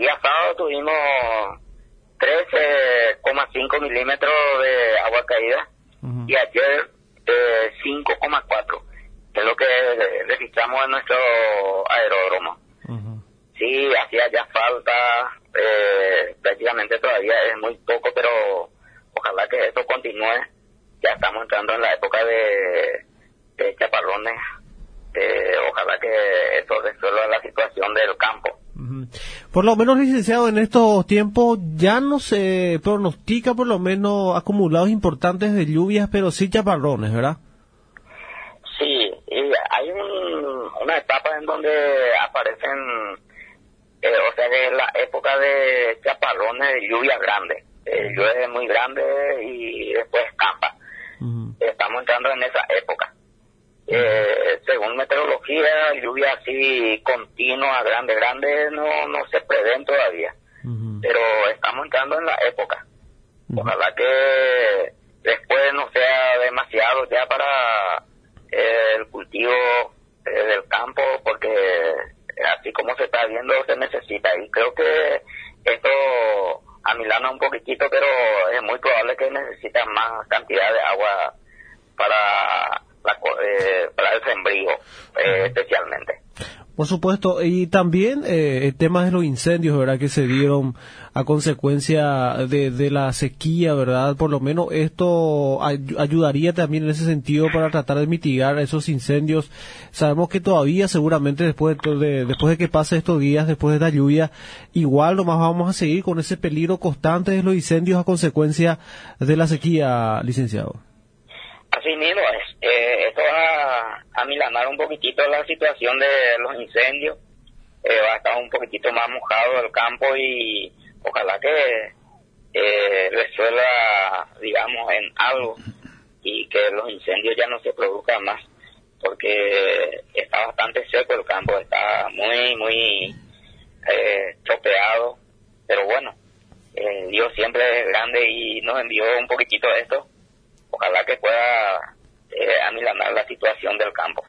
día sábado tuvimos 13,5 milímetros de agua caída y ayer 5,4, que es lo que registramos en nuestro aeródromo. Sí, hacía ya falta, prácticamente todavía es muy poco, pero ojalá que esto continúe. Ya estamos entrando en la época de chaparrones. Ojalá que esto resuelva la situación del campo. Por lo menos, licenciado, en estos tiempos ya no se pronostica por lo menos acumulados importantes de lluvias, pero sí chaparrones, ¿verdad? Sí, y hay una etapa en donde aparecen, o sea que es la época de chaparrones, de lluvias grandes. Llueve muy grande y después escampa. Estamos entrando en esa época. Según meteorología, lluvia así continua, grande, no se prevén todavía. Pero estamos entrando en la época. Ojalá que después no sea demasiado ya para el cultivo del campo, porque así como se está viendo se necesita. Y creo que esto amilana un poquitito, pero es muy probable que necesita más cantidad de agua para el sembrío, especialmente. Por supuesto, y también el tema de los incendios, ¿verdad?, que se dieron a consecuencia de la sequía, ¿verdad? Por lo menos esto ayudaría también en ese sentido para tratar de mitigar esos incendios. Sabemos que todavía, seguramente, después de que pase estos días, después de la lluvia, igual nomás vamos a seguir con ese peligro constante de los incendios a consecuencia de la sequía, licenciado. Así mismo es. Esto va a milanar un poquitito la situación de los incendios. Va a estar un poquitito más mojado el campo y ojalá que resuelva, digamos, en algo y que los incendios ya no se produzcan más, porque está bastante seco el campo, está muy tropeado, pero bueno, Dios siempre es grande y nos envió un poquitito de esto. Ojalá que pueda amilanar la situación del campo.